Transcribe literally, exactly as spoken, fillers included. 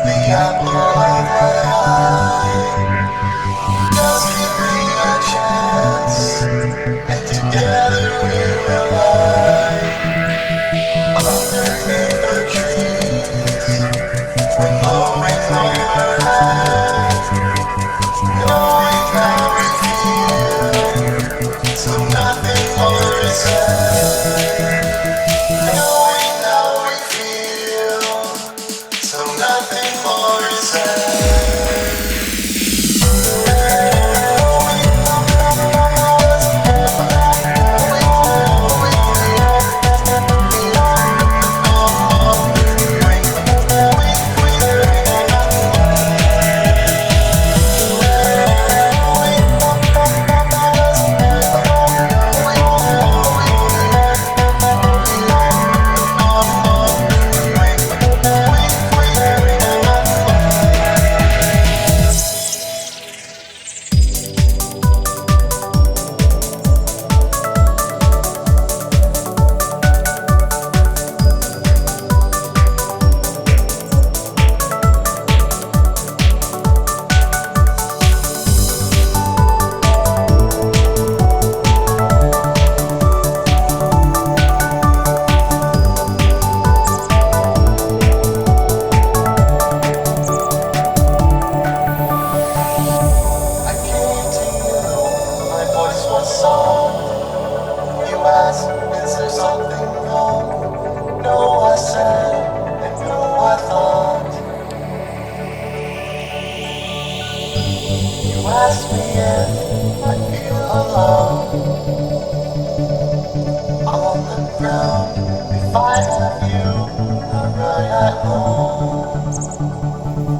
The apple of my eye. Just give me a chance, and together we will lie underneath the trees, blowing on your hand, knowing how we feel, so nothing more is said. Knowing how we feel, so nothing more is said. You asked, is there something wrong? No, I said, and no, I thought. You asked me if I feel alone on the ground. If I have you right at home.